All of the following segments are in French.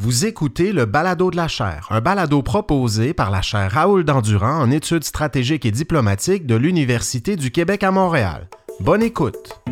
Vous écoutez le Balado de la chaire, un balado proposé par la chaire Raoul Dandurand en études stratégiques et diplomatiques de l'Université du Québec à Montréal. Bonne écoute!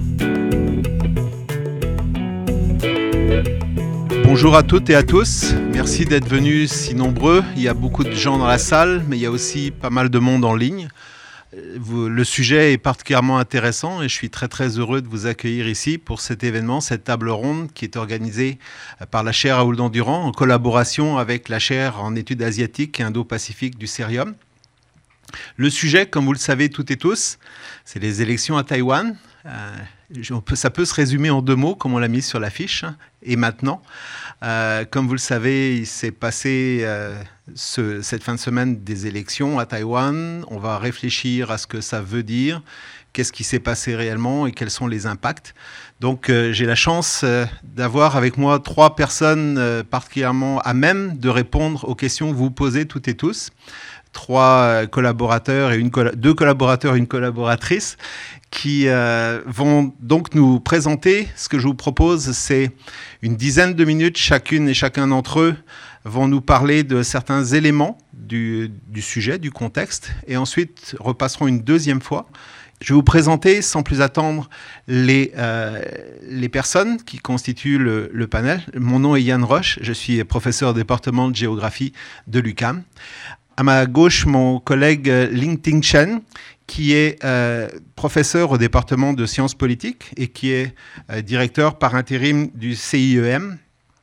Bonjour à toutes et à tous, merci d'être venus si nombreux. Il y a beaucoup de gens dans la salle, mais il y a aussi pas mal de monde en ligne. Le sujet est particulièrement intéressant et je suis très très heureux de vous accueillir ici pour cet événement, cette table ronde qui est organisée par la chaire Raoul Dandurand en collaboration avec la chaire en études asiatiques et indo-pacifiques du CERIUM. Le sujet, comme vous le savez toutes et tous, c'est les élections à Taïwan. Ça peut se résumer en deux mots, comme on l'a mis sur l'affiche, et maintenant. Comme vous le savez, il s'est passé cette fin de semaine des élections à Taïwan. On va réfléchir à ce que ça veut dire, qu'est-ce qui s'est passé réellement et quels sont les impacts. Donc j'ai la chance d'avoir avec moi trois personnes particulièrement à même de répondre aux questions que vous posez toutes et tous. Trois collaborateurs et deux collaborateurs et une collaboratrice qui vont donc nous présenter. Ce que je vous propose, c'est une dizaine de minutes. Chacune et chacun d'entre eux vont nous parler de certains éléments du sujet, du contexte, et ensuite repasseront une deuxième fois. Je vais vous présenter sans plus attendre les personnes qui constituent le panel. Mon nom est Yann Roche, je suis professeur au département de géographie de l'UQAM. À ma gauche, mon collègue Ling-Ting Chen, qui est professeur au département de sciences politiques et qui est directeur par intérim du CEIM,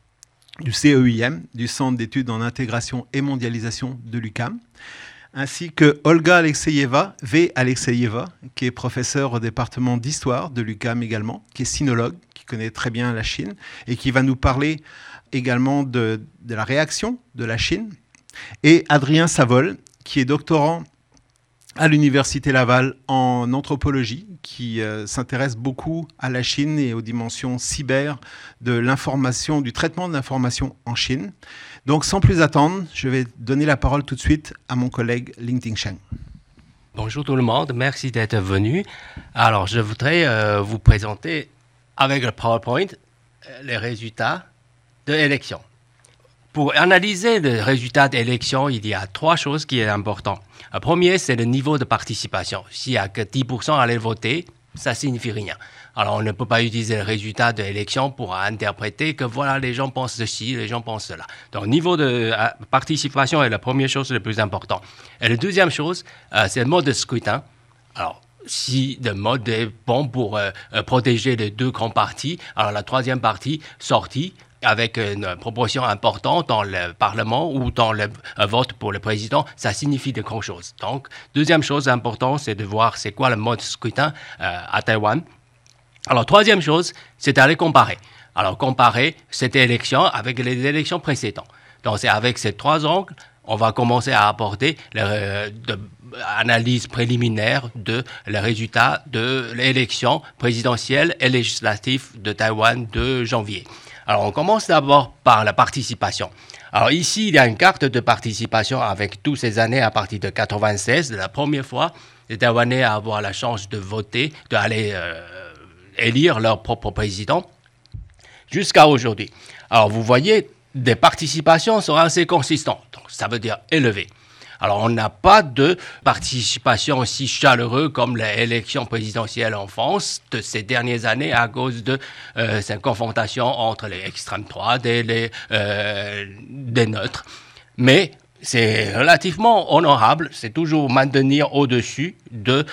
du Centre d'études en intégration et mondialisation de l'UQAM, ainsi que Olga Alexeyeva, qui est professeure au département d'histoire de l'UQAM également, qui est sinologue, qui connaît très bien la Chine et qui va nous parler également de la réaction de la Chine. Et Adrien Savol, qui est doctorant à l'Université Laval en anthropologie, qui s'intéresse beaucoup à la Chine et aux dimensions cyber de l'information, du traitement de l'information en Chine. Donc sans plus attendre, je vais donner la parole tout de suite à mon collègue Ling-Ting Chen. Bonjour tout le monde, merci d'être venu. Alors je voudrais vous présenter avec le PowerPoint les résultats de l'élection. Pour analyser les résultats d'élection, il y a trois choses qui sont importantes. Le premier, c'est le niveau de participation. S'il n'y a que 10% à aller voter, ça ne signifie rien. Alors, on ne peut pas utiliser le résultat de l'élection pour interpréter que voilà, les gens pensent ceci, les gens pensent cela. Donc, le niveau de participation est la première chose la plus importante. Et la deuxième chose, c'est le mode de scrutin. Alors, si le mode est bon pour protéger les deux grands partis, alors la troisième partie sortie, avec une proportion importante dans le Parlement ou dans le vote pour le président, ça signifie de grandes choses. Donc, deuxième chose importante, c'est de voir c'est quoi le mode de scrutin à Taïwan. Alors, troisième chose, c'est d'aller comparer. Alors, comparer cette élection avec les élections précédentes. Donc, c'est avec ces trois angles, on va commencer à apporter l'analyse préliminaire de les résultats de l'élection présidentielle et législative de Taïwan de janvier. Alors, on commence d'abord par la participation. Alors, ici, il y a une carte de participation avec toutes ces années à partir de 1996, la première fois les Taïwanais à avoir la chance de voter, d'aller élire leur propre président, jusqu'à aujourd'hui. Alors, vous voyez, les participations sont assez consistantes, donc ça veut dire élevées. Alors, on n'a pas de participation aussi chaleureuse comme l'élection présidentielle en France de ces dernières années à cause de cette confrontation entre les extrêmes droites et des neutres. Mais c'est relativement honorable, c'est toujours maintenir au-dessus de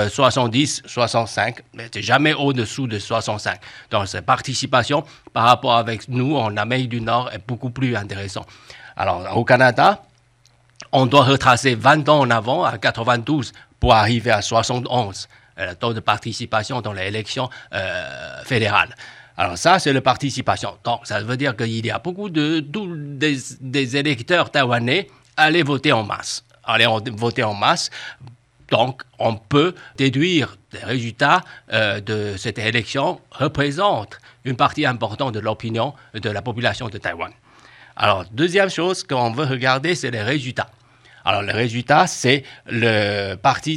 70-65, mais c'est jamais au-dessous de 65. Donc, cette participation par rapport avec nous en Amérique du Nord est beaucoup plus intéressante. Alors, au Canada, on doit retracer 20 ans en avant, à 92, pour arriver à 71, le taux de participation dans les élections fédérales. Alors ça, c'est la participation. Donc, ça veut dire qu'il y a beaucoup des électeurs taïwanais aller voter en masse. Donc, on peut déduire les résultats de cette élection représentent une partie importante de l'opinion de la population de Taïwan. Alors, deuxième chose qu'on veut regarder, c'est les résultats. Alors, le résultat, c'est le Parti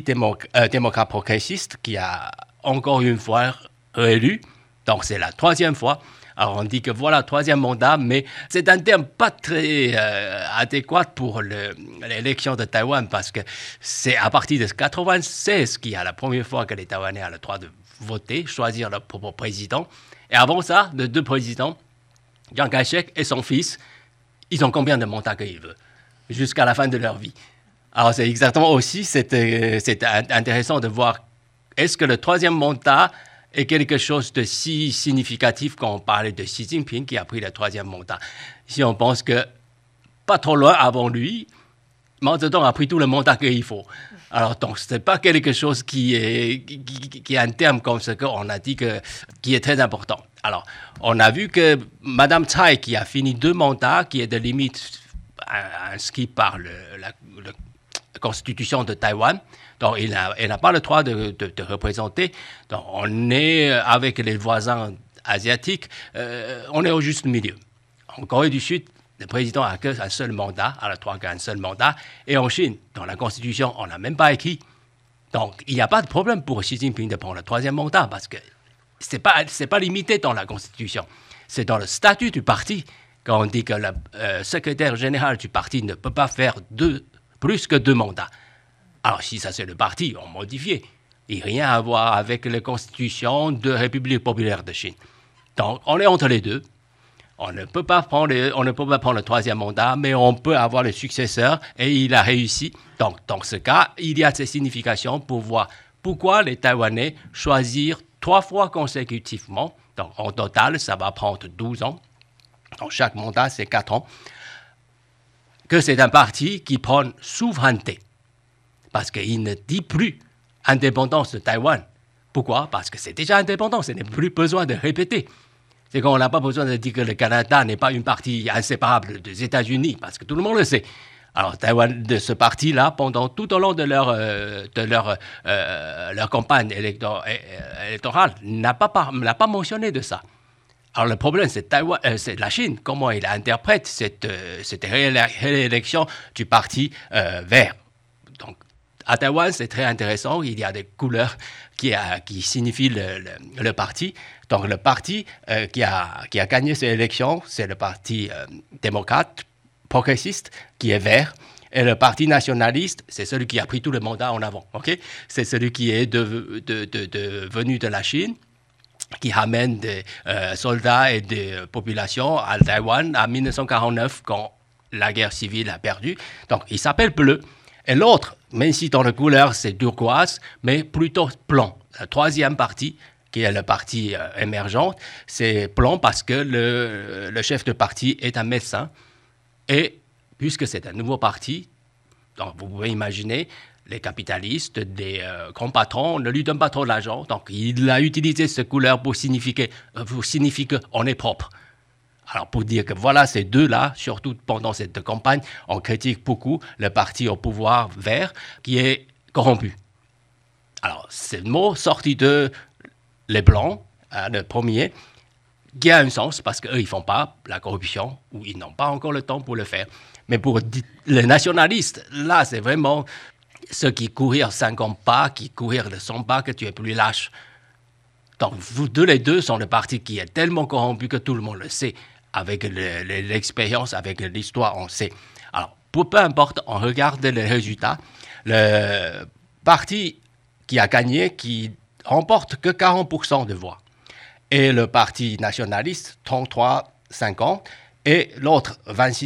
démocrate progressiste qui a encore une fois réélu. Donc, c'est la troisième fois. Alors on dit que voilà, troisième mandat, mais c'est un terme pas très adéquat pour l'élection de Taïwan parce que c'est à partir de 1996 qu'il y a la première fois que les Taïwanais ont le droit de voter, choisir leur propre président. Et avant ça, de deux présidents, Chiang Kai-shek et son fils, ils ont combien de mandats qu'ils veulent jusqu'à la fin de leur vie. Alors c'est exactement aussi, c'est intéressant de voir, est-ce que le troisième mandat est quelque chose de si significatif quand on parlait de Xi Jinping qui a pris le troisième mandat. Si on pense que pas trop loin avant lui, Mao Zedong a pris tout le mandat qu'il faut. Alors donc ce n'est pas quelque chose qui est un terme comme ce qu'on a dit qui est très important. Alors on a vu que Mme Tsai qui a fini 2 mandats, qui est de limite inscrit par la Constitution de Taïwan. Donc, elle n'a pas le droit de représenter. Donc, on est avec les voisins asiatiques, on est au juste milieu. En Corée du Sud, le président a qu'un seul mandat, a le droit qu'un seul mandat. Et en Chine, dans la Constitution, on n'a même pas écrit. Donc, il n'y a pas de problème pour Xi Jinping de prendre le troisième mandat parce que ce n'est pas limité dans la Constitution. C'est dans le statut du parti quand on dit que le secrétaire général du parti ne peut pas faire plus que 2 mandats. Alors, si ça c'est le parti, on modifie. Il n'y a rien à voir avec la constitution de République populaire de Chine. Donc, on est entre les deux. On ne peut pas prendre le troisième mandat, mais on peut avoir le successeur et il a réussi. Donc, dans ce cas, il y a ces significations pour voir pourquoi les Taïwanais choisirent 3 fois consécutivement. Donc, en total, ça va prendre 12 ans. Donc, chaque mandat, c'est 4 ans. Que c'est un parti qui prend souveraineté. Parce qu'il ne dit plus indépendance de Taïwan. Pourquoi? Parce que c'est déjà indépendant, ce n'est plus besoin de répéter. C'est qu'on n'a pas besoin de dire que le Canada n'est pas une partie inséparable des États-Unis, parce que tout le monde le sait. Alors, Taïwan, de ce parti-là, tout au long de leur campagne électorale, n'a pas mentionné de ça. Alors, le problème, c'est la Chine. Comment il interprète cette réélection du parti vert. Donc, à Taïwan, c'est très intéressant. Il y a des couleurs qui signifient le parti. Donc, le parti qui a gagné ces élections, c'est le parti démocrate, progressiste, qui est vert. Et le parti nationaliste, c'est celui qui a pris tout le mandat en avant. Okay? C'est celui qui est venu de la Chine, qui ramène des soldats et des populations à Taïwan en 1949, quand la guerre civile a perdu. Donc, il s'appelle bleu. Et l'autre, même si dans la couleur, c'est turquoise, mais plutôt blanc. La troisième partie, qui est le parti émergent, c'est blanc parce que le chef de parti est un médecin. Et puisque c'est un nouveau parti, donc vous pouvez imaginer, les capitalistes, des grands patrons ne lui donnent pas trop d'argent. Donc, il a utilisé cette couleur pour signifier qu'on est propre. Alors, pour dire que voilà, ces deux-là, surtout pendant cette campagne, on critique beaucoup le parti au pouvoir vert qui est corrompu. Alors, c'est le mot sorti de les Blancs, le premier, qui a un sens parce qu'eux, ils ne font pas la corruption ou ils n'ont pas encore le temps pour le faire. Mais pour les nationalistes, là, c'est vraiment ceux qui courent 50 pas, qui courent de 100 pas, que tu es plus lâche. Donc, vous deux, les deux, sont le parti qui est tellement corrompu que tout le monde le sait. Avec l'expérience, avec l'histoire, on sait. Alors, peu importe, on regarde les résultats. Le parti qui a gagné, qui remporte que 40% de voix. Et le parti nationaliste, 33-50. Et l'autre,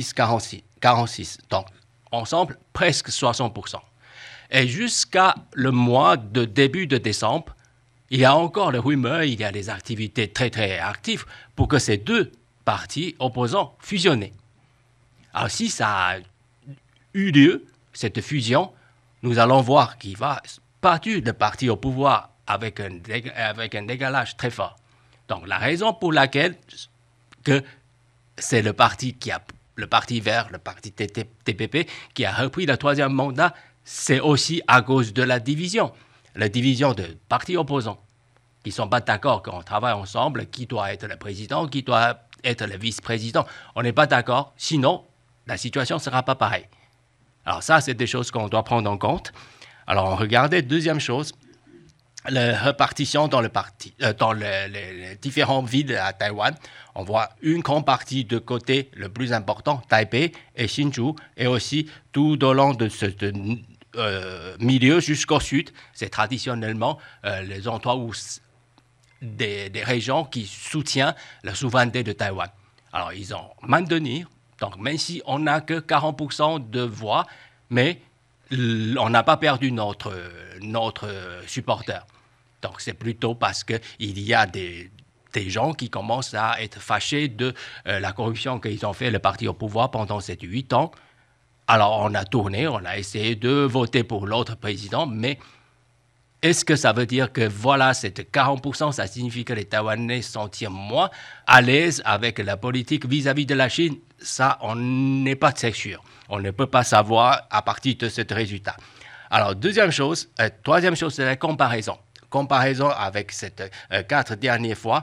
26-46. Donc, ensemble, presque 60%. Et jusqu'à le mois de début de décembre, il y a encore le rumeur, il y a des activités très, très actives pour que ces deux partis opposants fusionnent. Alors, si ça a eu lieu, cette fusion, nous allons voir qu'il va partir le parti au pouvoir avec un décalage très fort. Donc, la raison pour laquelle que c'est le parti vert, le parti TPP, qui a repris le troisième mandat, c'est aussi à cause de la division de partis opposants qui ne sont pas d'accord quand on travaille ensemble, qui doit être le président, qui doit être le vice-président. On n'est pas d'accord, sinon la situation ne sera pas pareille. Alors ça, c'est des choses qu'on doit prendre en compte. Alors on regardait, deuxième chose, la répartition dans les différentes villes à Taïwan, on voit une grande partie de côté le plus important, Taipei et Hsinchu, et aussi tout au long de ce milieu jusqu'au sud, c'est traditionnellement les endroits où des régions qui soutiennent la souveraineté de Taïwan. Alors, ils ont maintenu, donc même si on n'a que 40% de voix, mais on n'a pas perdu notre supporter. Donc, c'est plutôt parce qu'il y a des gens qui commencent à être fâchés de la corruption qu'ils ont fait le parti au pouvoir pendant ces 8 ans. Alors, on a tourné, on a essayé de voter pour l'autre président, mais est-ce que ça veut dire que, voilà, cette 40%, ça signifie que les Taïwanais se sentent moins à l'aise avec la politique vis-à-vis de la Chine? Ça, on n'est pas très sûr. On ne peut pas savoir à partir de ce résultat. Alors, troisième chose, c'est la comparaison. Comparaison avec ces 4 dernières fois,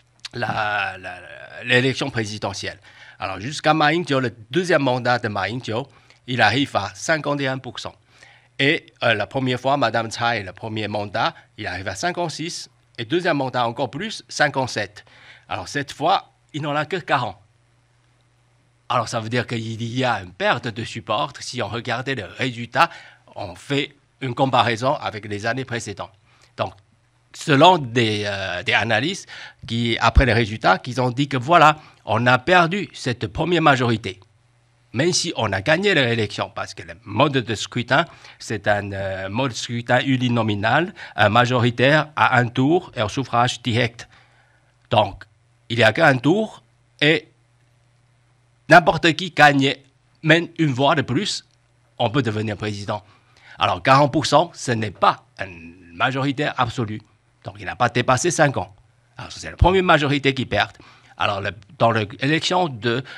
l'élection présidentielle. Alors, jusqu'à Ma Ying-jeou, le deuxième mandat de Ma Ying-jeou, il arrive à 51%. Et la première fois, Mme Tsai, le premier mandat, il arrive à 56%. Et deuxième mandat encore plus, 57%. Alors, cette fois, il n'en a que 40%. Alors, ça veut dire qu'il y a une perte de support. Si on regardait le résultat, on fait une comparaison avec les années précédentes. Donc, selon des analystes, après les résultats, qui ont dit que voilà, on a perdu cette première majorité. Même si on a gagné l'élection, parce que le mode de scrutin, c'est un mode de scrutin uninominal, majoritaire à un tour et au suffrage direct. Donc, il n'y a qu'un tour et n'importe qui gagne même une voix de plus, on peut devenir président. Alors, 40%, ce n'est pas une majorité absolue. Donc, il n'a pas dépassé 5 ans. Alors, c'est la première majorité qui perd. Alors, dans l'élection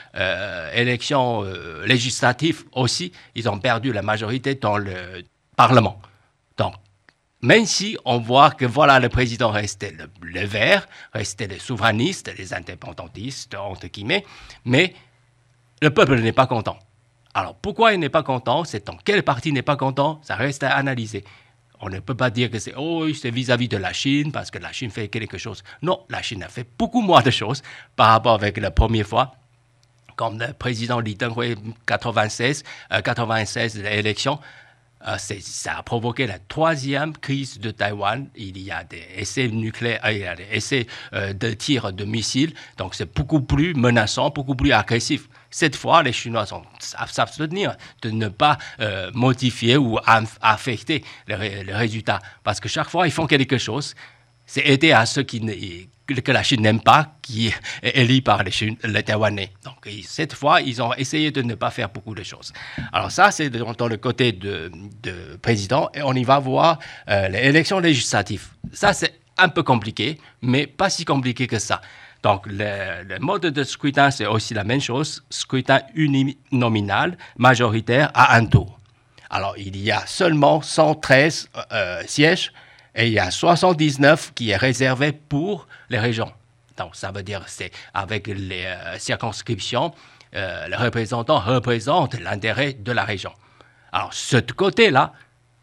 législative aussi, ils ont perdu la majorité dans le Parlement. Donc, même si on voit que voilà, le président restait le vert, restait les souverainistes, les indépendantistes, entre guillemets, mais le peuple n'est pas content. Alors, pourquoi il n'est pas content? C'est dans quel parti n'est pas content? Ça reste à analyser. On ne peut pas dire que c'est vis-à-vis de la Chine, parce que la Chine fait quelque chose. Non, la Chine a fait beaucoup moins de choses par rapport avec la première fois. Comme le président Lee Teng-hui, 96 l'élection, ça a provoqué la 3e crise de Taïwan. Il y a des essais nucléaires, il y a des essais de tir de missiles. Donc, c'est beaucoup plus menaçant, beaucoup plus agressif. Cette fois, les Chinois savent s'abstenir de ne pas modifier ou affecter le résultat. Parce que chaque fois, ils font quelque chose. C'est aider à ceux que la Chine n'aime pas, qui est élu par les Taïwanais. Donc, cette fois, ils ont essayé de ne pas faire beaucoup de choses. Alors ça, c'est dans le côté de président. Et on y va voir l'élection législative. Ça, c'est un peu compliqué, mais pas si compliqué que ça. Donc, le mode de scrutin, c'est aussi la même chose. Scrutin uninominal, majoritaire à un tour. Alors, il y a seulement 113 sièges et il y a 79 qui est réservé pour les régions. Donc, ça veut dire c'est avec les circonscriptions, les représentants représentent l'intérêt de la région. Alors, ce côté-là,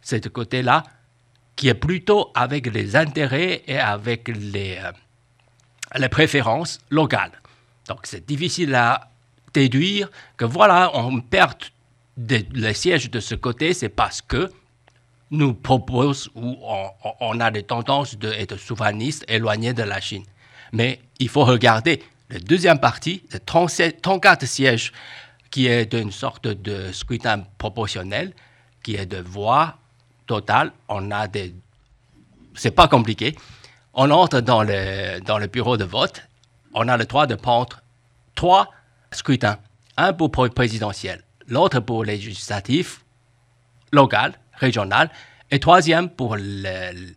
qui est plutôt avec les intérêts et avec les préférences locales. Donc, c'est difficile à déduire que voilà, on perd les sièges de ce côté, c'est parce que nous propose ou on a des tendances d'être souverainistes éloignés de la Chine. Mais il faut regarder le deuxième parti, de 34 sièges, qui est une sorte de scrutin proportionnel, qui est de voix totale. C'est pas compliqué. On entre dans le bureau de vote. On a le droit de prendre 3 scrutins. Un pour présidentiel, l'autre pour législatif, local, régional, et 3e pour les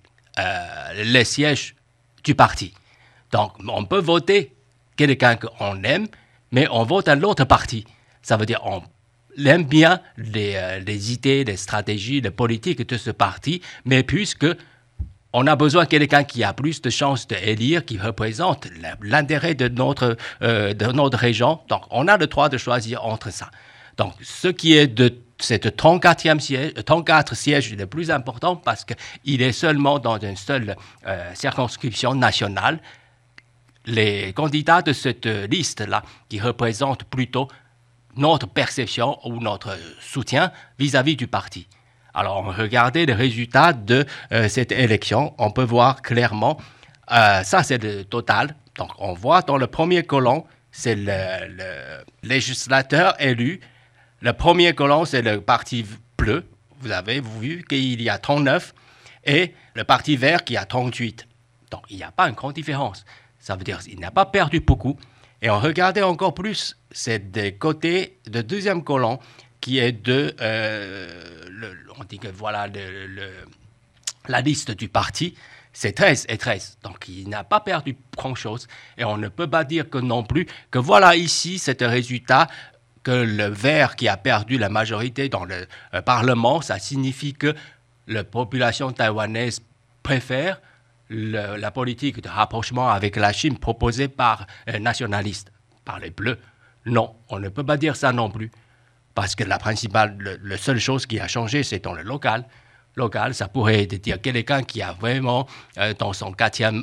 sièges du parti. Donc, on peut voter quelqu'un qu'on aime, mais on vote à l'autre parti. Ça veut dire qu'on aime bien les idées, les stratégies, les politiques de ce parti, mais puisque on a besoin de quelqu'un qui a plus de chances d'élire, qui représente l'intérêt de notre région. Donc, on a le droit de choisir entre ça. Donc, ce qui est de c'est le 34 siège le plus important parce qu'il est seulement dans une seule circonscription nationale. Les candidats de cette liste-là, qui représentent plutôt notre perception ou notre soutien vis-à-vis du parti. Alors, regardez les résultats de cette élection. On peut voir clairement, ça c'est le total. Donc, on voit dans le premier colonne, c'est le législateur élu. Le premier colonne, c'est le parti bleu. Vous avez vu qu'il y a 39 et le parti vert qui a 38. Donc, il n'y a pas une grande différence. Ça veut dire qu'il n'a pas perdu beaucoup. Et on regardait encore plus, c'est des côtés de deuxième colonne qui est de, on dit que voilà la liste du parti, c'est 13 et 13. Donc il n'a pas perdu grand-chose. Et on ne peut pas dire que non plus que voilà ici, c'est un résultat que le vert qui a perdu la majorité dans le Parlement, ça signifie que la population taïwanaise préfère la politique de rapprochement avec la Chine proposée par les nationalistes, par les Bleus. Non, on ne peut pas dire ça non plus. Parce que la seule chose qui a changé, c'est dans le local. Local, ça pourrait dire quelqu'un qui a vraiment, dans son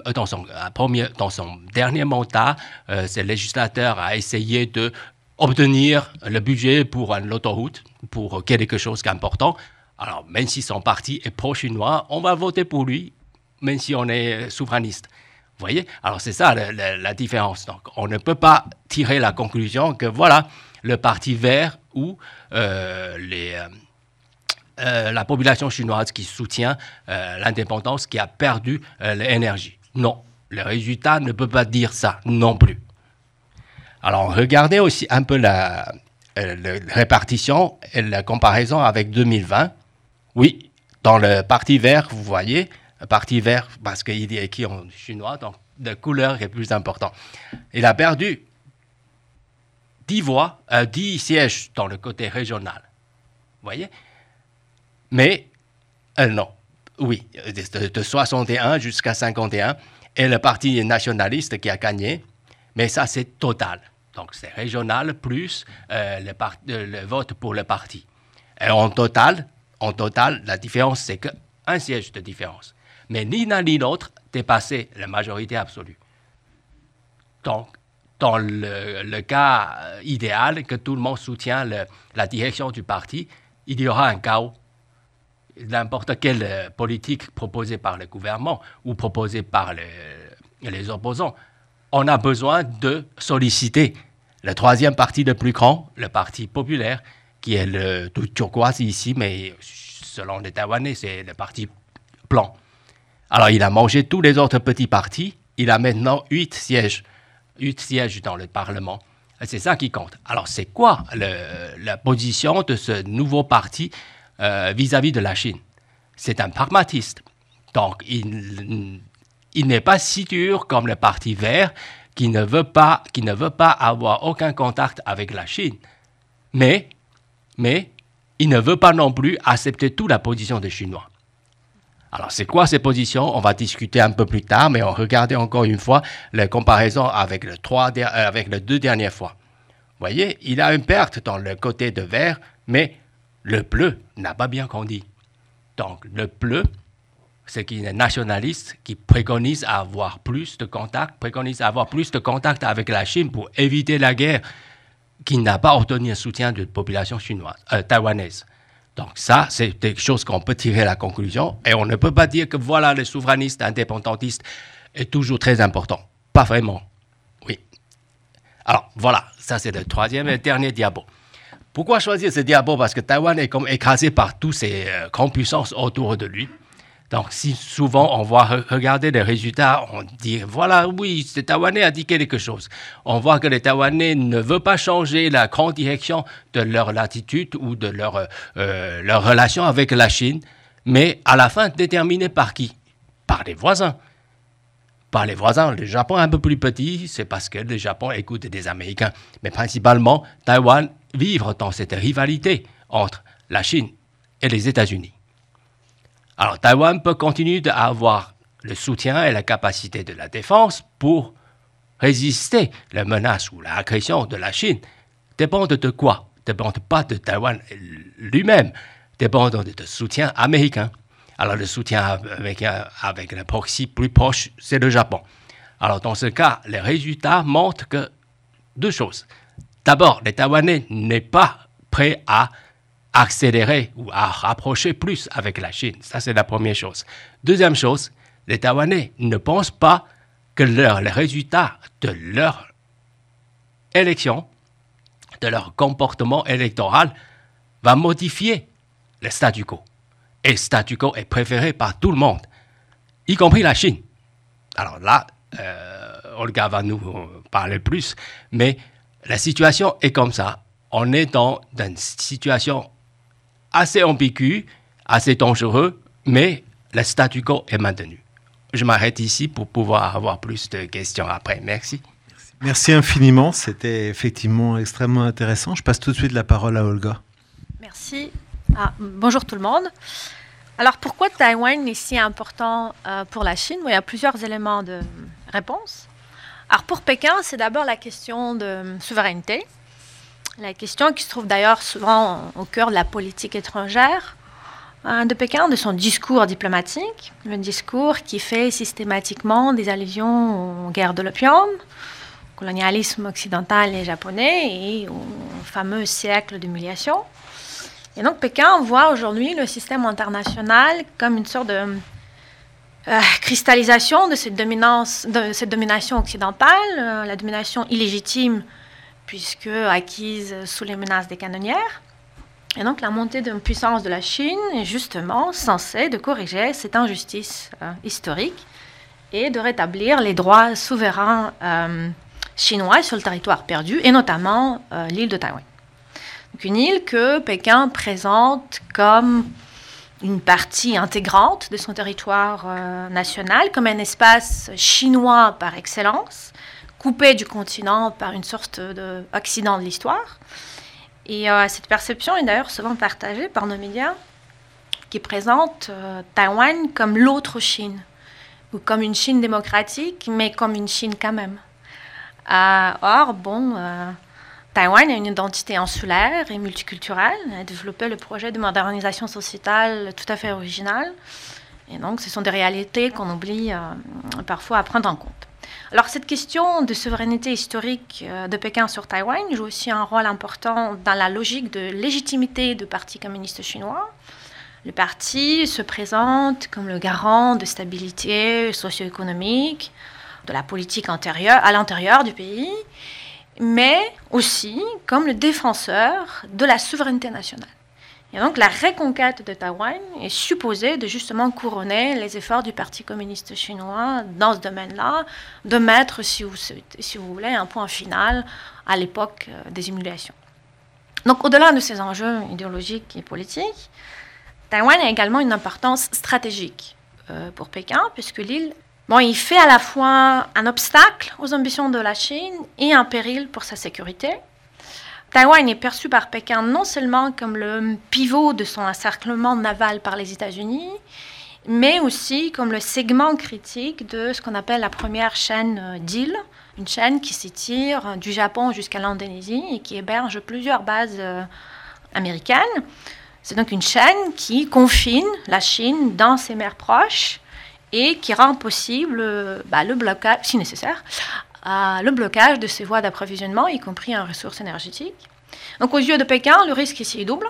dernier mandat, ce législateur a essayé d'obtenir le budget pour une autoroute, pour quelque chose d'important. Alors, même si son parti est pro-chinois, on va voter pour lui, même si on est souverainiste. Vous voyez? Alors, c'est ça la différence. Donc, on ne peut pas tirer la conclusion que, voilà, le parti vert ou la population chinoise qui soutient l'indépendance, qui a perdu l'énergie. Non, le résultat ne peut pas dire ça non plus. Alors, regardez aussi un peu la répartition et la comparaison avec 2020. Oui, dans le parti vert, vous voyez, le parti vert, parce qu'il est écrit en chinois, donc la couleur est plus importante. Il a perdu 10 sièges dans le côté régional. Vous voyez? Mais, non, oui, de 61 jusqu'à 51, et le parti nationaliste qui a gagné, mais ça c'est total. Donc c'est régional plus le vote pour le parti. Et en total, la différence c'est qu'un siège de différence. Mais ni l'un ni l'autre dépassait la majorité absolue. Donc, dans le cas idéal, que tout le monde soutient la direction du parti, il y aura un chaos. N'importe quelle politique proposée par le gouvernement ou proposée par les opposants, on a besoin de solliciter le troisième parti le plus grand, le Parti populaire, qui est le tout turquoise ici, mais selon les Taïwanais, c'est le parti blanc. Alors, il a mangé tous les autres petits partis. Il a maintenant 8 sièges dans le Parlement. C'est ça qui compte. Alors, c'est quoi la position de ce nouveau parti vis-à-vis de la Chine? C'est un pragmatiste. Donc, il n'est pas si dur comme le Parti vert qui ne veut pas avoir aucun contact avec la Chine. Mais il ne veut pas non plus accepter toute la position des Chinois. Alors, c'est quoi ces positions? On va discuter un peu plus tard, mais on regardait encore une fois la comparaison avec les 2 dernières fois. Vous voyez, il a une perte dans le côté de vert, mais le bleu n'a pas bien grandi. Donc, le bleu, c'est qu'il est nationaliste, qui préconise à avoir plus de contact avec la Chine pour éviter la guerre, qui n'a pas obtenu un soutien de la population taïwanaise. Donc ça, c'est quelque chose qu'on peut tirer la conclusion. Et on ne peut pas dire que voilà, le souverainiste indépendantisme est toujours très important. Pas vraiment. Oui. Alors voilà, ça c'est le troisième et dernier diapo. Pourquoi choisir ce diapo? Parce que Taïwan est comme écrasé par toutes ces grandes puissances autour de lui. Donc si souvent on voit regarder les résultats, on dit voilà, oui, le Taïwanais a dit quelque chose. On voit que les Taïwanais ne veulent pas changer la grande direction de leur latitude ou de leur relation avec la Chine, mais à la fin déterminée par qui? Par les voisins. Par les voisins. Le Japon est un peu plus petit, c'est parce que le Japon écoute des Américains. Mais principalement, Taïwan vivre dans cette rivalité entre la Chine et les États-Unis. Alors, Taïwan peut continuer d'avoir le soutien et la capacité de la défense pour résister à la menace ou l'agression de la Chine. Dépend de quoi? dépendent pas de Taïwan lui-même, dépendent de soutien américain. Alors le soutien avec un proxy plus proche, c'est le Japon. Alors dans ce cas, les résultats montrent que deux choses. D'abord, les Taïwanais n'est pas prêts à accélérer ou à rapprocher plus avec la Chine. Ça, c'est la première chose. Deuxième chose, les Taïwanais ne pensent pas que les résultats de leur élection, de leur comportement électoral, va modifier le statu quo. Et le statu quo est préféré par tout le monde, y compris la Chine. Alors là, Olga va nous parler plus, mais la situation est comme ça. On est dans une situation assez ambiguë, assez dangereuse, mais le statu quo est maintenu. Je m'arrête ici pour pouvoir avoir plus de questions après. Merci. Merci infiniment. C'était effectivement extrêmement intéressant. Je passe tout de suite la parole à Olga. Merci. Bonjour tout le monde. Alors, pourquoi Taïwan est si important pour la Chine? Il y a plusieurs éléments de réponse. Alors, pour Pékin, c'est d'abord la question de souveraineté. La question qui se trouve d'ailleurs souvent au cœur de la politique étrangère de Pékin, de son discours diplomatique, le discours qui fait systématiquement des allusions aux guerres de l'opium, au colonialisme occidental et japonais et au fameux siècle d'humiliation. Et donc Pékin voit aujourd'hui le système international comme une sorte de cristallisation de cette domination occidentale, la domination illégitime puisque acquise sous les menaces des canonnières. Et donc la montée de puissance de la Chine est justement censée de corriger cette injustice historique et de rétablir les droits souverains chinois sur le territoire perdu, et notamment l'île de Taïwan. Donc une île que Pékin présente comme une partie intégrante de son territoire national, comme un espace chinois par excellence, coupé du continent par une sorte d'accident de l'histoire. Et cette perception est d'ailleurs souvent partagée par nos médias qui présentent Taïwan comme l'autre Chine, ou comme une Chine démocratique, mais comme une Chine quand même. Or, Taïwan a une identité insulaire et multiculturelle, a développé le projet de modernisation sociétale tout à fait original. Et donc, ce sont des réalités qu'on oublie parfois à prendre en compte. Alors, cette question de souveraineté historique de Pékin sur Taïwan joue aussi un rôle important dans la logique de légitimité du Parti communiste chinois. Le parti se présente comme le garant de stabilité socio-économique, de la politique à l'intérieur du pays, mais aussi comme le défenseur de la souveraineté nationale. Et donc la reconquête de Taïwan est supposée de justement couronner les efforts du Parti communiste chinois dans ce domaine-là, de mettre, si vous voulez, un point final à l'époque des humiliations. Donc au-delà de ces enjeux idéologiques et politiques, Taïwan a également une importance stratégique pour Pékin, puisque l'île, il fait à la fois un obstacle aux ambitions de la Chine et un péril pour sa sécurité. Taïwan est perçu par Pékin non seulement comme le pivot de son encerclement naval par les États-Unis, mais aussi comme le segment critique de ce qu'on appelle la première chaîne d'îles, une chaîne qui s'étire du Japon jusqu'à l'Indonésie et qui héberge plusieurs bases américaines. C'est donc une chaîne qui confine la Chine dans ses mers proches et qui rend possible le blocage, si nécessaire, le blocage de ces voies d'approvisionnement, y compris en ressources énergétiques. Donc, aux yeux de Pékin, le risque ici est double.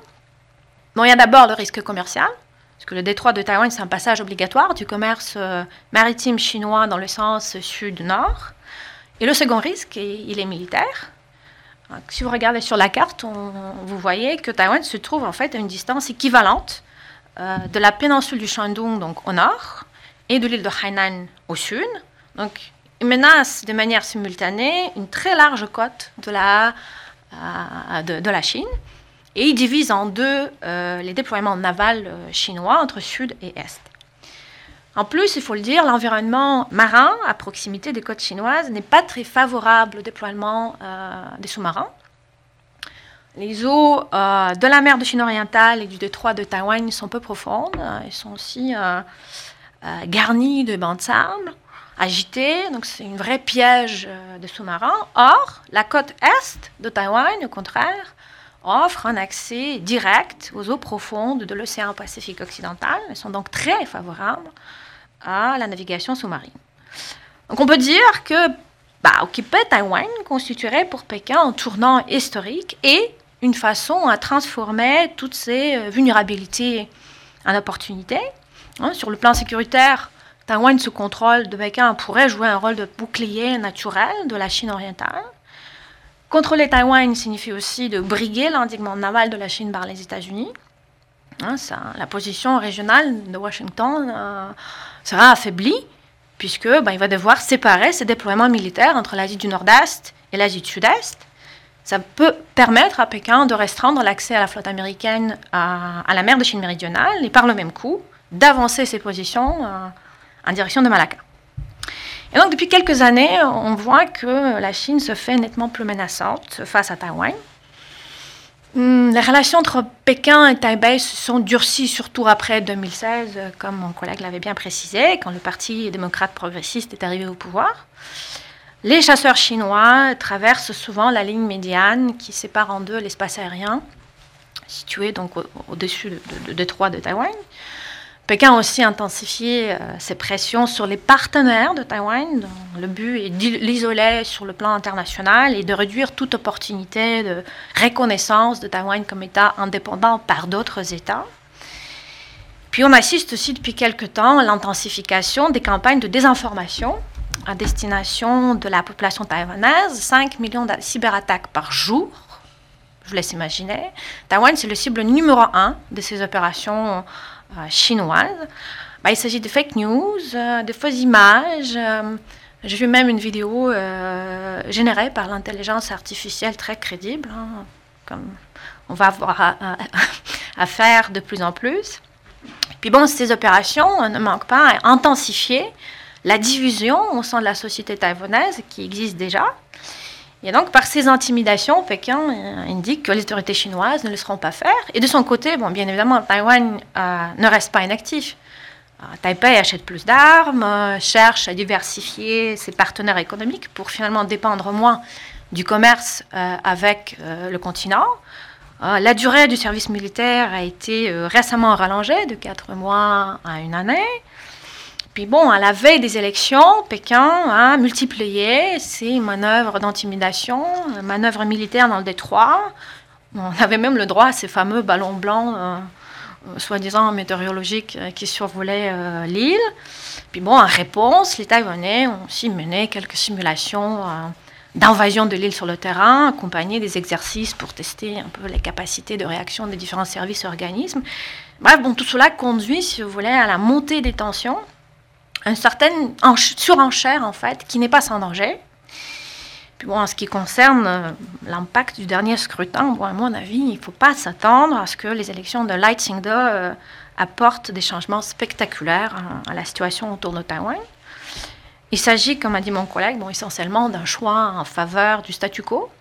Il y a d'abord le risque commercial, parce que le détroit de Taïwan, c'est un passage obligatoire du commerce maritime chinois dans le sens sud-nord. Et le second risque, il est militaire. Donc, si vous regardez sur la carte, vous voyez que Taïwan se trouve en fait à une distance équivalente de la péninsule du Shandong, donc au nord, et de l'île de Hainan au sud. Donc, il menace de manière simultanée une très large côte de la Chine et il divise en deux les déploiements navals chinois entre sud et est. En plus, il faut le dire, l'environnement marin à proximité des côtes chinoises n'est pas très favorable au déploiement des sous-marins. Les eaux de la mer de Chine orientale et du détroit de Taïwan sont peu profondes. Elles sont aussi garnies de bancs de sable agités, donc c'est une vraie piège de sous-marins. Or, la côte est de Taïwan, au contraire, offrent un accès direct aux eaux profondes de l'océan Pacifique occidental. Elles sont donc très favorables à la navigation sous-marine. Donc on peut dire que occuper Taïwan constituerait pour Pékin un tournant historique et une façon à transformer toutes ces vulnérabilités en opportunités. Sur le plan sécuritaire, Taïwan sous contrôle de Pékin pourrait jouer un rôle de bouclier naturel de la Chine orientale. Contrôler Taïwan signifie aussi de briguer l'endiguement naval de la Chine par les États-Unis. La position régionale de Washington sera affaiblie, puisque il va devoir séparer ses déploiements militaires entre l'Asie du Nord-Est et l'Asie du Sud-Est. Ça peut permettre à Pékin de restreindre l'accès à la flotte américaine à la mer de Chine méridionale et par le même coup d'avancer ses positions en direction de Malacca. Et donc depuis quelques années, on voit que la Chine se fait nettement plus menaçante face à Taïwan. Les relations entre Pékin et Taipei se sont durcies surtout après 2016, comme mon collègue l'avait bien précisé, quand le Parti démocrate progressiste est arrivé au pouvoir. Les chasseurs chinois traversent souvent la ligne médiane qui sépare en deux l'espace aérien, situé donc au-dessus du détroit de Taïwan. Pékin a aussi intensifié ses pressions sur les partenaires de Taïwan, dont le but est de l'isoler sur le plan international et de réduire toute opportunité de reconnaissance de Taïwan comme État indépendant par d'autres États. Puis on assiste aussi depuis quelque temps à l'intensification des campagnes de désinformation à destination de la population taïwanaise, 5 millions de cyberattaques par jour. Je vous laisse imaginer. Taïwan, c'est le cible numéro 1 de ces opérations chinoises. Il s'agit de fake news, de fausses images. J'ai vu même une vidéo générée par l'intelligence artificielle très crédible, comme on va avoir à faire de plus en plus. Puis ces opérations ne manquent pas à intensifier la division au sein de la société taïwanaise qui existe déjà. Et donc, par ces intimidations, Pékin indique que les autorités chinoises ne laisseront pas faire. Et de son côté, bien évidemment, Taïwan ne reste pas inactif. Taipei achète plus d'armes, cherche à diversifier ses partenaires économiques pour finalement dépendre moins du commerce avec le continent. La durée du service militaire a été récemment rallongée de 4 mois à 1 année. Puis à la veille des élections, Pékin a multiplié ses manœuvres d'intimidation, manœuvres militaires dans le détroit. On avait même le droit à ces fameux ballons blancs, soi-disant météorologiques, qui survolaient l'île. Puis en réponse, les Taïwanais ont aussi mené quelques simulations d'invasion de l'île sur le terrain, accompagnées des exercices pour tester un peu les capacités de réaction des différents services et organismes. Bref, tout cela conduit, si vous voulez, à la montée des tensions, une certaine surenchère, en fait, qui n'est pas sans danger. Puis en ce qui concerne l'impact du dernier scrutin, à mon avis, il ne faut pas s'attendre à ce que les élections de Lai Ching-te apportent des changements spectaculaires à la situation autour de Taïwan. Il s'agit, comme a dit mon collègue, essentiellement d'un choix en faveur du statu quo.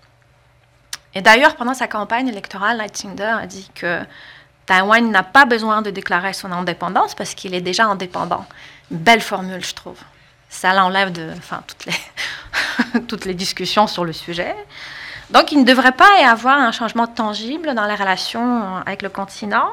Et d'ailleurs, pendant sa campagne électorale, Lai Ching-te a dit que Taïwan n'a pas besoin de déclarer son indépendance parce qu'il est déjà indépendant. Belle formule, je trouve. Ça l'enlève de toutes les discussions sur le sujet. Donc, il ne devrait pas y avoir un changement tangible dans les relations avec le continent.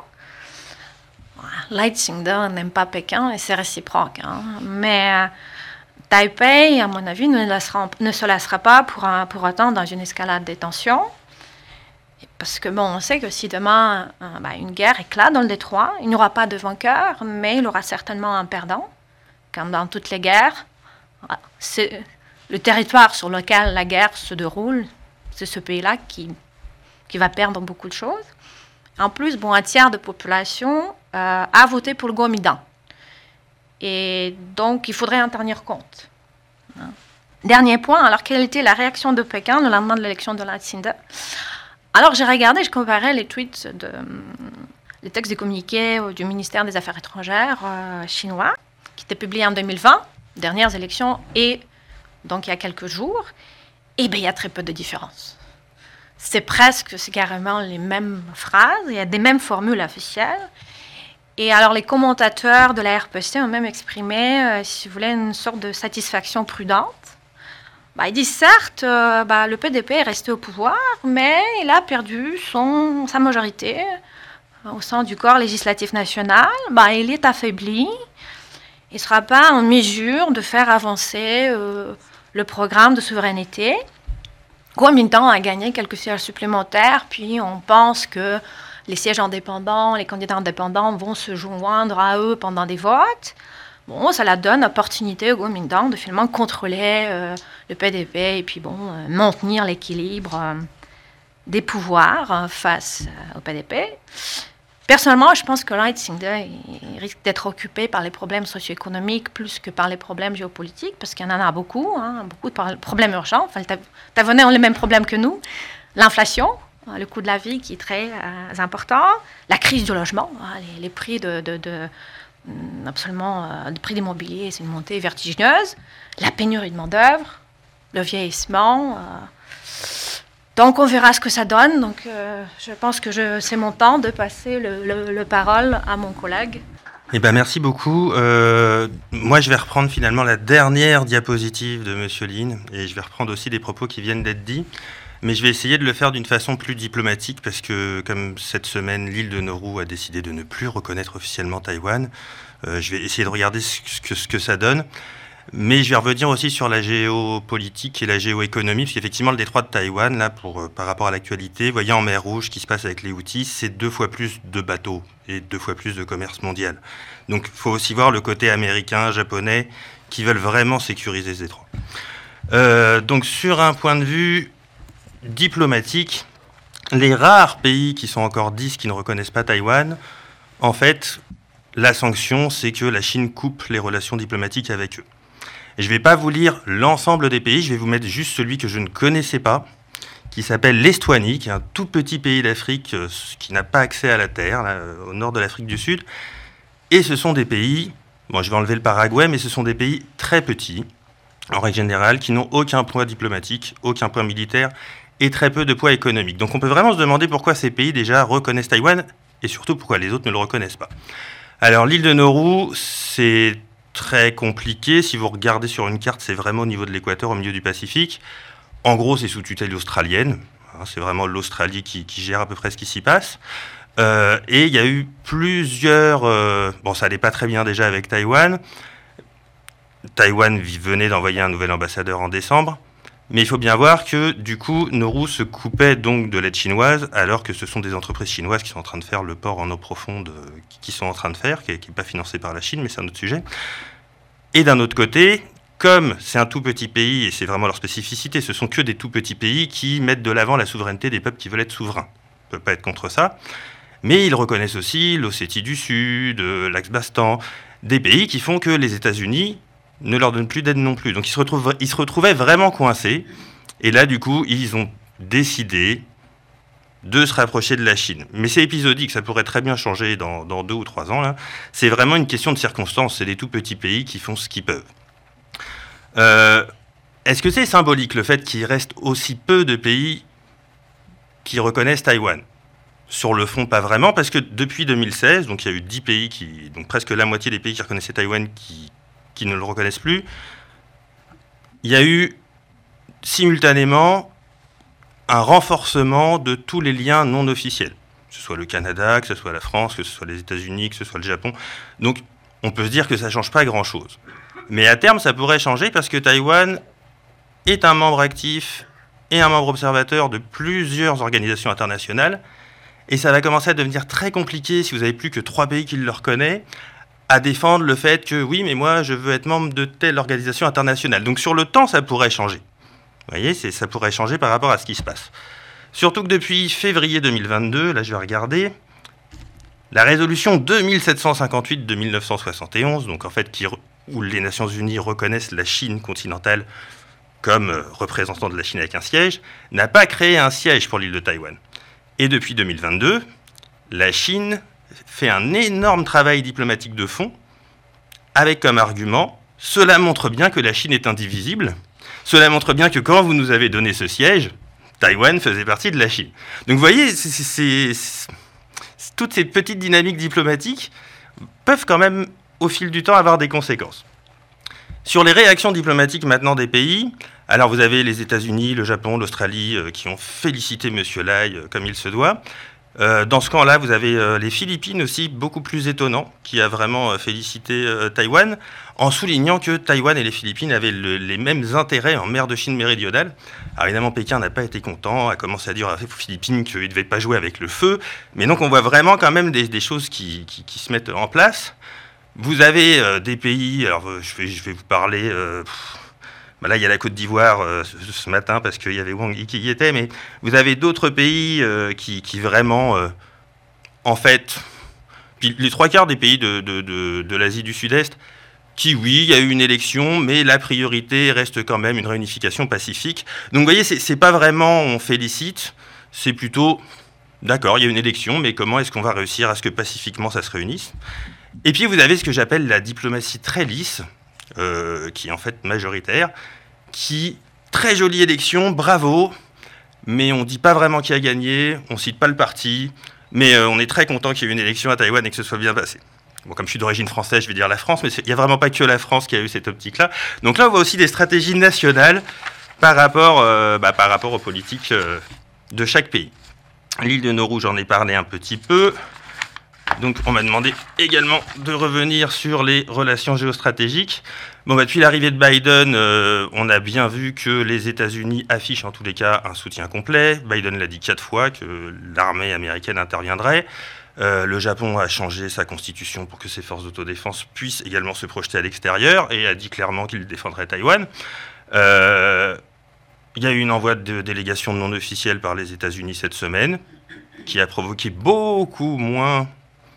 Lai Ching-te n'aime pas Pékin et c'est réciproque. Mais Taipei, à mon avis, ne se laissera pas pour autant dans une escalade des tensions. Parce que on sait que si demain une guerre éclate dans le détroit, il n'y aura pas de vainqueur, mais il y aura certainement un perdant. Comme dans toutes les guerres, c'est le territoire sur lequel la guerre se déroule, c'est ce pays-là qui va perdre beaucoup de choses. En plus, un tiers de population a voté pour le Kuomintang. Et donc, il faudrait en tenir compte. Dernier point, alors quelle était la réaction de Pékin le lendemain de l'élection de Lai Ching-te? Alors, j'ai regardé, je comparais les tweets, les textes des communiqués du ministère des Affaires étrangères chinois, qui était publié en 2020, dernières élections, et donc il y a quelques jours, et il y a très peu de différence. C'est carrément les mêmes phrases, il y a des mêmes formules officielles. Et alors les commentateurs de la RPC ont même exprimé, si vous voulez, une sorte de satisfaction prudente, Ils disent certes, le PDP est resté au pouvoir, mais il a perdu sa majorité au sein du corps législatif national. Il est affaibli. Il ne sera pas en mesure de faire avancer le programme de souveraineté. Kuomintang a gagné quelques sièges supplémentaires, puis on pense que les sièges indépendants, les candidats indépendants vont se joindre à eux pendant des votes. Ça la donne l'opportunité au Kuomintang de finalement contrôler le PDP et puis maintenir l'équilibre des pouvoirs face au PDP. Personnellement, je pense que Lai Ching-te risque d'être occupé par les problèmes socio-économiques plus que par les problèmes géopolitiques, parce qu'il y en a beaucoup de problèmes urgents. Enfin, les Taïwanais ont les mêmes problèmes que nous. L'inflation, le coût de la vie qui est très important, la crise du logement, les prix le prix de l'immobilier, c'est une montée vertigineuse, la pénurie de main-d'œuvre, le vieillissement. Donc, on verra ce que ça donne. Donc, je pense que c'est mon temps de passer le parole à mon collègue. Merci beaucoup. Moi, je vais reprendre finalement la dernière diapositive de M. Lin et je vais reprendre aussi des propos qui viennent d'être dits. Mais je vais essayer de le faire d'une façon plus diplomatique parce que, comme cette semaine, l'île de Nauru a décidé de ne plus reconnaître officiellement Taïwan, je vais essayer de regarder ce que ça donne. Mais je vais revenir aussi sur la géopolitique et la géoéconomie, parce qu'effectivement, le détroit de Taïwan, là, par rapport à l'actualité, voyez en mer Rouge ce qui se passe avec les Houthis, c'est 2 fois plus de bateaux et 2 fois plus de commerce mondial. Donc, il faut aussi voir le côté américain, japonais, qui veulent vraiment sécuriser ce détroit. Donc, sur un point de vue diplomatique, les rares pays qui sont encore 10 qui ne reconnaissent pas Taïwan, en fait, la sanction, c'est que la Chine coupe les relations diplomatiques avec eux. Et je ne vais pas vous lire l'ensemble des pays, je vais vous mettre juste celui que je ne connaissais pas, qui s'appelle l'Estonie, qui est un tout petit pays d'Afrique qui n'a pas accès à la terre, là, au nord de l'Afrique du Sud. Et ce sont des pays, je vais enlever le Paraguay, mais ce sont des pays très petits, en règle générale, qui n'ont aucun poids diplomatique, aucun poids militaire et très peu de poids économique. Donc on peut vraiment se demander pourquoi ces pays déjà reconnaissent Taïwan et surtout pourquoi les autres ne le reconnaissent pas. Alors l'île de Nauru, c'est très compliqué. Si vous regardez sur une carte, c'est vraiment au niveau de l'équateur, au milieu du Pacifique. En gros, c'est sous tutelle australienne. C'est vraiment l'Australie qui gère à peu près ce qui s'y passe. Et il y a eu plusieurs... ça n'allait pas très bien déjà avec Taïwan. Taïwan venait d'envoyer un nouvel ambassadeur en décembre. Mais il faut bien voir que, du coup, Nauru se coupait donc de l'aide chinoise, alors que ce sont des entreprises chinoises qui sont en train de faire le port en eau profonde, qui n'est pas financé par la Chine, mais c'est un autre sujet. Et d'un autre côté, comme c'est un tout petit pays, et c'est vraiment leur spécificité, ce sont que des tout petits pays qui mettent de l'avant la souveraineté des peuples qui veulent être souverains. On ne peut pas être contre ça. Mais ils reconnaissent aussi l'Ossétie du Sud, l'Axbastan, des pays qui font que les États-Unis ne leur donnent plus d'aide non plus. Donc ils se retrouvaient vraiment coincés. Et là, du coup, ils ont décidé de se rapprocher de la Chine. Mais c'est épisodique, ça pourrait très bien changer dans 2 ou 3 ans. Là. C'est vraiment une question de circonstances. C'est des tout petits pays qui font ce qu'ils peuvent. Est-ce que c'est symbolique, le fait qu'il reste aussi peu de pays qui reconnaissent Taïwan ? Sur le fond, pas vraiment, parce que depuis 2016, donc il y a eu 10 pays, donc presque la moitié des pays qui reconnaissaient Taïwan qui ne le reconnaissent plus, il y a eu simultanément un renforcement de tous les liens non officiels, que ce soit le Canada, que ce soit la France, que ce soit les États-Unis, que ce soit le Japon. Donc on peut se dire que ça ne change pas grand-chose. Mais à terme, ça pourrait changer parce que Taïwan est un membre actif et un membre observateur de plusieurs organisations internationales, et ça va commencer à devenir très compliqué si vous n'avez plus que 3 pays qui le reconnaissent, à défendre le fait que oui, mais moi, je veux être membre de telle organisation internationale. Donc sur le temps, ça pourrait changer. Vous voyez, ça pourrait changer par rapport à ce qui se passe. Surtout que depuis février 2022, là je vais regarder, la résolution 2758 de 1971, donc en fait où les Nations Unies reconnaissent la Chine continentale comme représentant de la Chine avec un siège, n'a pas créé un siège pour l'île de Taïwan. Et depuis 2022, la Chine fait un énorme travail diplomatique de fond, avec comme argument, cela montre bien que la Chine est indivisible, cela montre bien que quand vous nous avez donné ce siège, Taïwan faisait partie de la Chine. Donc vous voyez, toutes ces petites dynamiques diplomatiques peuvent quand même, au fil du temps, avoir des conséquences. Sur les réactions diplomatiques maintenant des pays, Alors vous avez les États-Unis, le Japon, l'Australie qui ont félicité M. Lai comme il se doit. Dans ce camp-là, vous avez les Philippines aussi, beaucoup plus étonnant, qui a vraiment félicité Taïwan, en soulignant que Taïwan et les Philippines avaient les mêmes intérêts en mer de Chine méridionale. Alors évidemment, Pékin n'a pas été content, a commencé à dire aux Philippines qu'ils ne devaient pas jouer avec le feu. Mais donc on voit vraiment quand même des choses qui se mettent en place. Vous avez des pays, alors je vais vous parler... là, il y a la Côte d'Ivoire ce matin parce qu'il y avait Wang Yi qui y était, mais vous avez d'autres pays qui vraiment, en fait, puis les 3/4 des pays de l'Asie du Sud-Est, qui, oui, il y a eu une élection, mais la priorité reste quand même une réunification pacifique. Donc, vous voyez, c'est pas vraiment on félicite, c'est plutôt, d'accord, il y a une élection, mais comment est-ce qu'on va réussir à ce que pacifiquement ça se réunisse ? Et puis, vous avez ce que j'appelle la diplomatie très lisse, qui est en fait majoritaire, qui, très jolie élection, bravo, mais on ne dit pas vraiment qui a gagné, on ne cite pas le parti, mais on est très content qu'il y ait eu une élection à Taïwan et que ce soit bien passé. Bon, comme je suis d'origine française, je vais dire la France, mais il n'y a vraiment pas que la France qui a eu cette optique-là. Donc là, on voit aussi des stratégies nationales par rapport aux politiques de chaque pays. L'île de Nauru, j'en ai parlé un petit peu. Donc on m'a demandé également de revenir sur les relations géostratégiques. Depuis l'arrivée de Biden, on a bien vu que les États-Unis affichent en tous les cas un soutien complet. Biden l'a dit 4 fois, que l'armée américaine interviendrait. Le Japon a changé sa constitution pour que ses forces d'autodéfense puissent également se projeter à l'extérieur et a dit clairement qu'il défendrait Taïwan. Il y a eu un envoi de délégation non officielle par les États-Unis cette semaine, qui a provoqué beaucoup moins...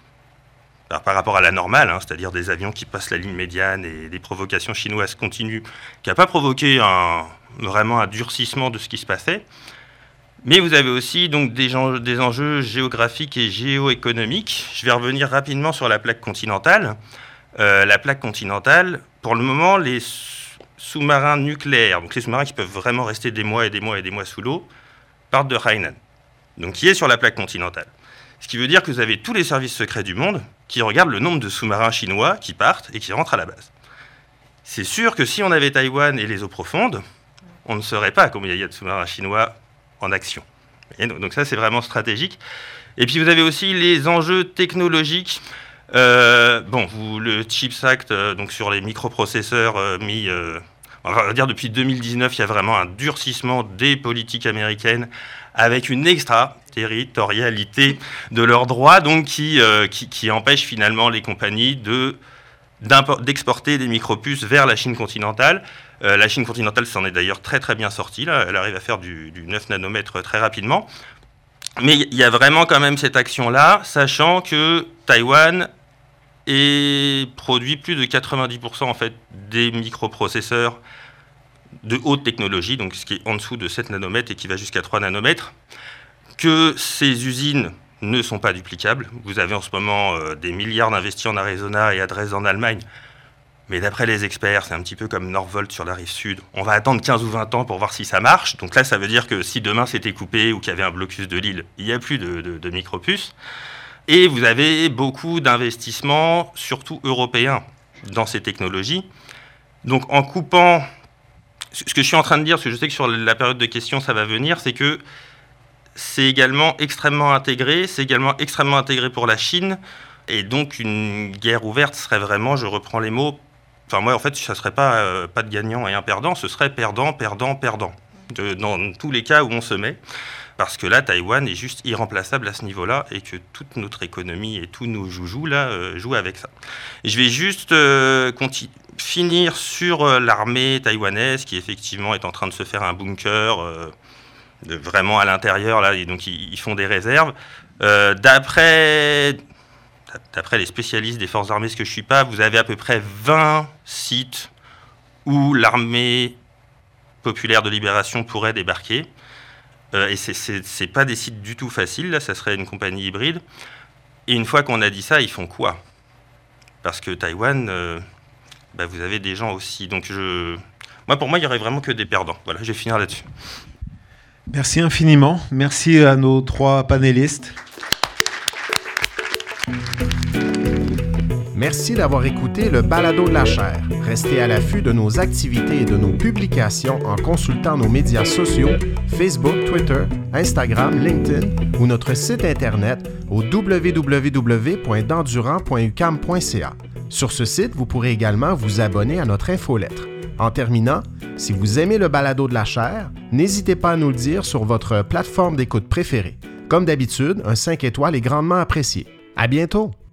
Alors, par rapport à la normale, c'est-à-dire des avions qui passent la ligne médiane et des provocations chinoises continues, qui n'a pas provoqué vraiment un durcissement de ce qui se passait. Mais vous avez aussi donc, des enjeux géographiques et géoéconomiques. Je vais revenir rapidement sur la plaque continentale. La plaque continentale, pour le moment, les sous-marins nucléaires, donc les sous-marins qui peuvent vraiment rester des mois et des mois et des mois sous l'eau, partent de Hainan, donc qui est sur la plaque continentale. Ce qui veut dire que vous avez tous les services secrets du monde qui regardent le nombre de sous-marins chinois qui partent et qui rentrent à la base. C'est sûr que si on avait Taïwan et les eaux profondes, on ne saurait pas combien il y a de sous-marins chinois en action. Et donc ça, c'est vraiment stratégique. Et puis vous avez aussi les enjeux technologiques. Le CHIPS Act, donc sur les microprocesseurs on va dire depuis 2019, il y a vraiment un durcissement des politiques américaines avec une extraterritorialité de leurs droits, donc qui empêche finalement les compagnies d'exporter des micropuces vers la Chine continentale. La Chine continentale s'en est d'ailleurs très très bien sortie, là. Elle arrive à faire du 9 nanomètres très rapidement. Mais il y a vraiment quand même cette action-là, sachant que Taïwan produit plus de 90% en fait, des microprocesseurs de haute technologie, donc ce qui est en dessous de 7 nanomètres et qui va jusqu'à 3 nanomètres, que ces usines ne sont pas duplicables. Vous avez en ce moment des milliards d'investis en Arizona et à Dresde en Allemagne, mais d'après les experts, c'est un petit peu comme Northvolt sur la rive sud. On va attendre 15 ou 20 ans pour voir si ça marche. Donc là, ça veut dire que si demain c'était coupé ou qu'il y avait un blocus de l'île, il n'y a plus de micropuces. Et vous avez beaucoup d'investissements, surtout européens, dans ces technologies. Donc en coupant... Ce que je suis en train de dire, parce que je sais que sur la période de questions, ça va venir, c'est que c'est également extrêmement intégré. C'est également extrêmement intégré pour la Chine. Et donc une guerre ouverte serait vraiment, je reprends les mots... Enfin moi, en fait, ça ne serait pas de gagnant et un perdant, ce serait perdant, perdant, perdant. Dans tous les cas où on se met. Parce que là, Taïwan est juste irremplaçable à ce niveau-là et que toute notre économie et tous nos joujoux là jouent avec ça. Et je vais juste finir sur l'armée taïwanaise qui effectivement est en train de se faire un bunker vraiment à l'intérieur là, et donc ils font des réserves. D'après les spécialistes des forces armées, ce que je suis pas, vous avez à peu près 20 sites où l'armée populaire de libération pourrait débarquer. Et c'est pas des sites du tout faciles, là, ça serait une compagnie hybride. Et une fois qu'on a dit ça, ils font quoi ? Parce que Taïwan, vous avez des gens aussi. Donc pour moi, il n'y aurait vraiment que des perdants. Voilà, je vais finir là-dessus. Merci infiniment. Merci à nos 3 panélistes. Merci d'avoir écouté le Balado de la chaire. Restez à l'affût de nos activités et de nos publications en consultant nos médias sociaux, Facebook, Twitter, Instagram, LinkedIn ou notre site Internet au www.dendurant.ucam.ca. Sur ce site, vous pourrez également vous abonner à notre infolettre. En terminant, si vous aimez le Balado de la chaire, n'hésitez pas à nous le dire sur votre plateforme d'écoute préférée. Comme d'habitude, un 5 étoiles est grandement apprécié. À bientôt!